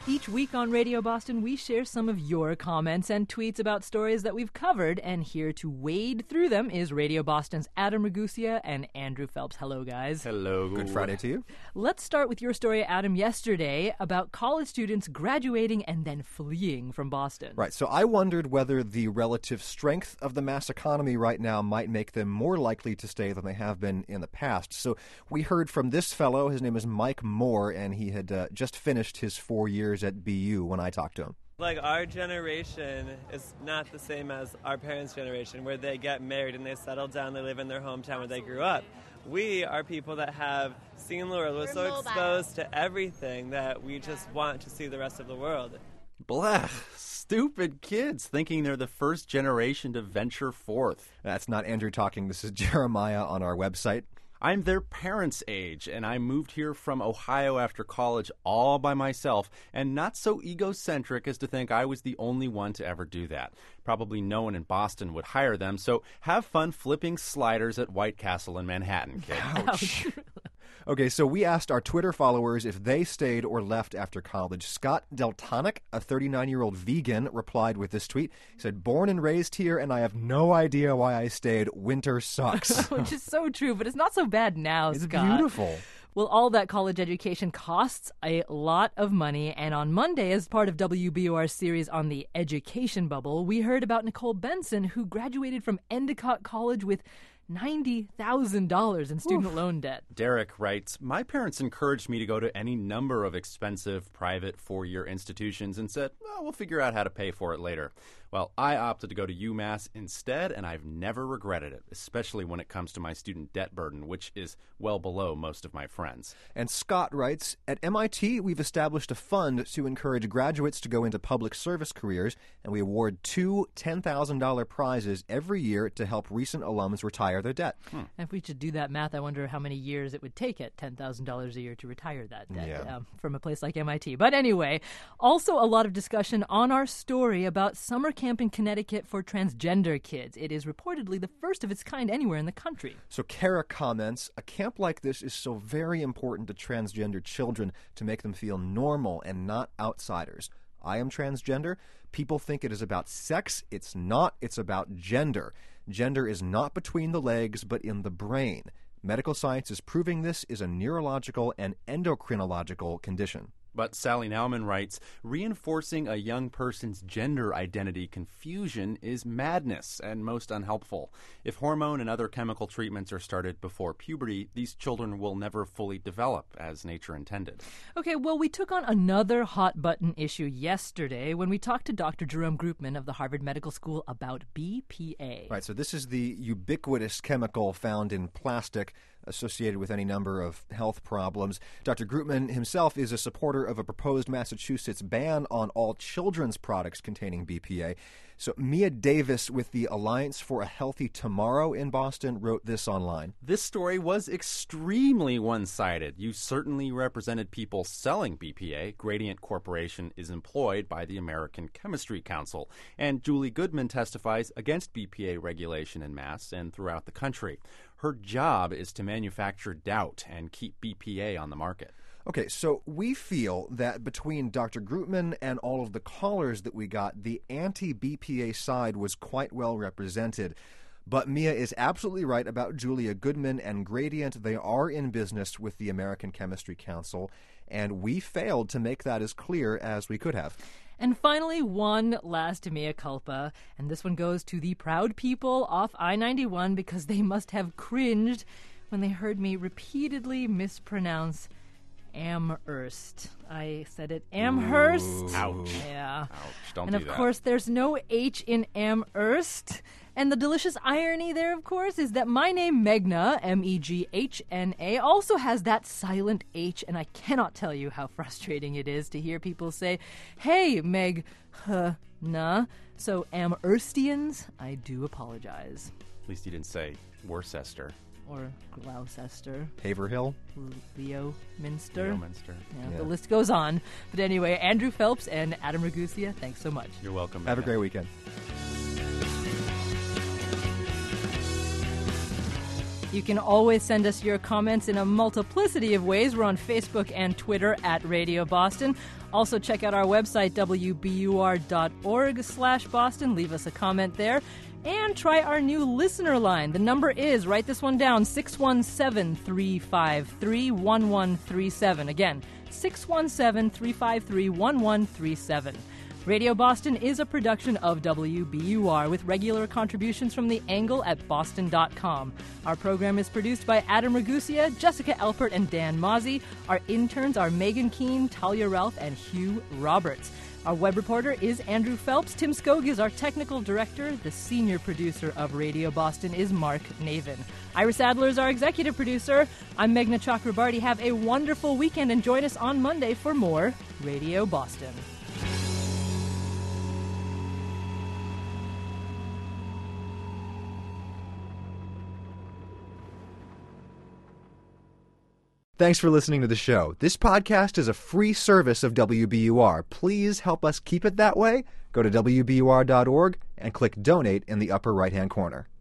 Each week on Radio Boston, we share some of your comments and tweets about stories that we've covered, and here to wade through them is Radio Boston's Adam Ragusea and Andrew Phelps. Hello, guys. Hello. Good Friday to you. Let's start with your story, Adam, yesterday about college students graduating and then fleeing from Boston. Right, so I wondered whether the relative strength of the mass economy right now might make them more likely to stay than they have been in the past. So we heard from this fellow, his name is Mike Moore, and he had just finished his 4 years at BU when I talked to him. Like, our generation is not the same as our parents' generation, where they get married and they settle down, they live in their hometown where they grew up. We are people that have seen the world. We're so exposed to everything that we just want to see the rest of the world. Blah. Stupid kids thinking they're the first generation to venture forth. That's not Andrew talking. This is Jeremiah on our website. I'm their parents' age, and I moved here from Ohio after college all by myself, and not so egocentric as to think I was the only one to ever do that. Probably no one in Boston would hire them, so have fun flipping sliders at White Castle in Manhattan, kid. Ouch. Okay, so we asked our Twitter followers if they stayed or left after college. Scott Deltonic, a 39-year-old vegan, replied with this tweet. He said, "Born and raised here, and I have no idea why I stayed. Winter sucks." Which is so true, but it's not so bad now, It's Scott. beautiful. Well, all that college education costs a lot of money, and on Monday, as part of WBOR's series on the education bubble, we heard about Nicole Benson, who graduated from Endicott College with $90,000 in student loan debt. Derek writes, "My parents encouraged me to go to any number of expensive private four-year institutions and said, well, we'll figure out how to pay for it later. Well, I opted to go to UMass instead, and I've never regretted it, especially when it comes to my student debt burden, which is well below most of my friends." And Scott writes, "At MIT, we've established a fund to encourage graduates to go into public service careers, and we award two $10,000 prizes every year to help recent alums retire their debt." If we should do that math, I wonder how many years it would take at $10,000 a year to retire that debt from a place like MIT. But anyway, also a lot of discussion on our story about summer camp in Connecticut for transgender kids. It is reportedly the first of its kind anywhere in the country. So Kara comments, "A camp like this is so very important to transgender children to make them feel normal and not outsiders. I am transgender. People think it is about sex. It's not. It's about gender. Gender is not between the legs, but in the brain. Medical science is proving this is a neurological and endocrinological condition." But Sally Nauman writes, "Reinforcing a young person's gender identity confusion is madness and most unhelpful. If hormone and other chemical treatments are started before puberty, these children will never fully develop as nature intended." Okay, well, we took on another hot-button issue yesterday when we talked to Dr. Jerome Groopman of the Harvard Medical School about BPA. Right, so this is the ubiquitous chemical found in plastic associated with any number of health problems. Dr. Groopman himself is a supporter of a proposed Massachusetts ban on all children's products containing BPA. So Mia Davis with the Alliance for a Healthy Tomorrow in Boston wrote this online. This story was extremely one-sided. You certainly represented people selling BPA. Gradient Corporation is employed by the American Chemistry Council. And Julie Goodman testifies against BPA regulation in Mass and throughout the country. Her job is to manufacture doubt and keep BPA on the market. Okay, so we feel that between Dr. Groopman and all of the callers that we got, the anti-BPA side was quite well represented. But Mia is absolutely right about Julia Goodman and Gradient. They are in business with the American Chemistry Council, and we failed to make that as clear as we could have. And finally, one last mea culpa, and this one goes to the proud people off I-91 because they must have cringed when they heard me repeatedly mispronounce Amherst. I said it Amherst. Ouch. Yeah. Ouch. Don't and do of that. course, there's no H in Amherst. And the delicious irony there, of course, is that my name, Meghna, Meghna, also has that silent H, and I cannot tell you how frustrating it is to hear people say, "Hey, Meghna." So, Amherstians, I do apologize. At least you didn't say Worcester. Or Gloucester, Haverhill? Leominster. Leominster. Yeah, the list goes on. But anyway, Andrew Phelps and Adam Ragusea, thanks so much. You're welcome. Have a Meghna. great weekend. You can always send us your comments in a multiplicity of ways. We're on Facebook and Twitter at Radio Boston. Also, check out our website, wbur.org/Boston. Leave us a comment there. And try our new listener line. The number is, write this one down, 617-353-1137. Again, 617-353-1137. Radio Boston is a production of WBUR with regular contributions from The Angle at boston.com. Our program is produced by Adam Ragusia, Jessica Elpert, and Dan Mozzie. Our interns are Megan Keene, Talia Ralph, and Hugh Roberts. Our web reporter is Andrew Phelps. Tim Skog is our technical director. The senior producer of Radio Boston is Mark Navin. Iris Adler is our executive producer. I'm Meghna Chakrabarty. Have a wonderful weekend and join us on Monday for more Radio Boston. Thanks for listening to the show. This podcast is a free service of WBUR. Please help us keep it that way. Go to WBUR.org and click Donate in the upper right-hand corner.